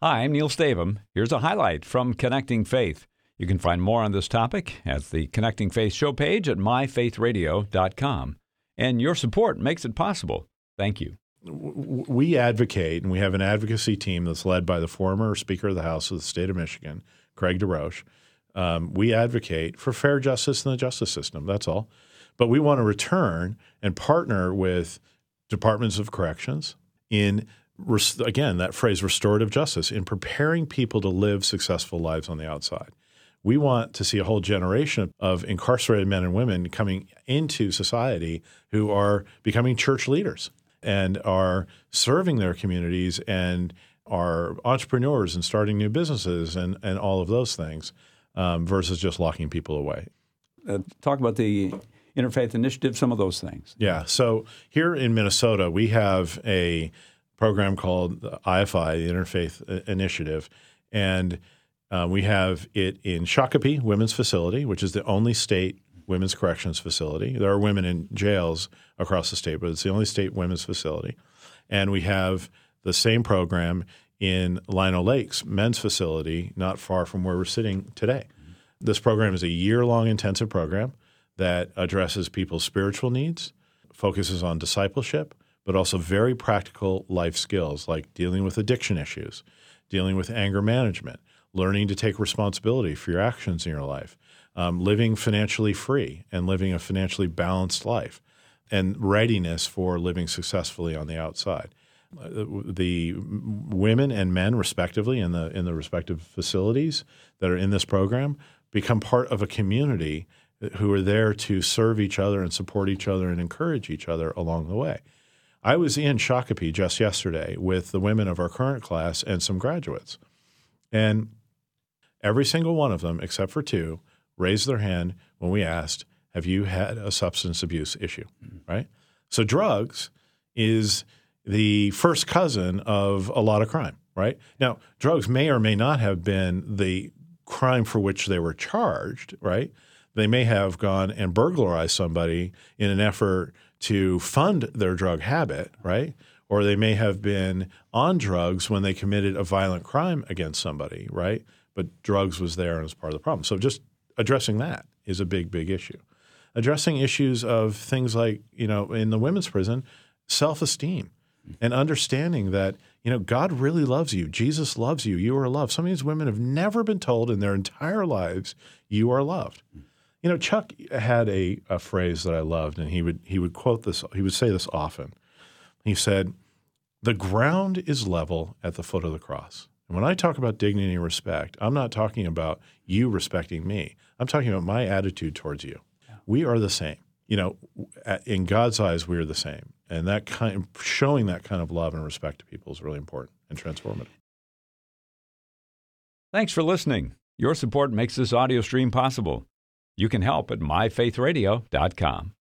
Hi, I'm Neil Stavum. Here's a highlight from Connecting Faith. You can find more on this topic at the Connecting Faith show page at myfaithradio.com. And your support makes it possible. Thank you. We advocate, and we have an advocacy team that's led by the former Speaker of the House of the state of Michigan, Craig DeRoche. We advocate for fair justice in the justice system. That's all. But we want to return and partner with departments of corrections in, again, that phrase, restorative justice, in preparing people to live successful lives on the outside. We want to see a whole generation of incarcerated men and women coming into society who are becoming church leaders and are serving their communities and are entrepreneurs and starting new businesses and all of those things versus just locking people away. Talk about the Interfaith Initiative, some of those things. Yeah. So here in Minnesota, we have a program called the IFI, the Interfaith Initiative, and we have it in Shakopee Women's Facility, which is the only state women's corrections facility. There are women in jails across the state, but it's the only state women's facility. And we have the same program in Lino Lakes men's facility, not far from where we're sitting today. This program is a year-long intensive program that addresses people's spiritual needs, focuses on discipleship, but also very practical life skills like dealing with addiction issues, dealing with anger management, learning to take responsibility for your actions in your life, living financially free and living a financially balanced life, and readiness for living successfully on the outside. The women and men, respectively, in the respective facilities that are in this program become part of a community who are there to serve each other and support each other and encourage each other along the way. I was in Shakopee just yesterday with the women of our current class and some graduates, and every single one of them, except for two, raised their hand when we asked, have you had a substance abuse issue, right? So drugs is the first cousin of a lot of crime, right? Now, drugs may or may not have been the crime for which they were charged, right? They may have gone and burglarized somebody in an effort to fund their drug habit, right? Or they may have been on drugs when they committed a violent crime against somebody, right? But drugs was there and was part of the problem. So just addressing that is a big, big issue. Addressing issues of things like, in the women's prison, self-esteem and understanding that, God really loves you. Jesus loves you. You are loved. Some of these women have never been told in their entire lives, you are loved. Chuck had a phrase that I loved, and he would quote this. He would say this often. He said, "The ground is level at the foot of the cross." And when I talk about dignity and respect, I'm not talking about you respecting me. I'm talking about my attitude towards you. Yeah. We are the same. In God's eyes, we are the same, and showing that kind of love and respect to people is really important and transformative. Thanks for listening. Your support makes this audio stream possible. You can help at myfaithradio.com.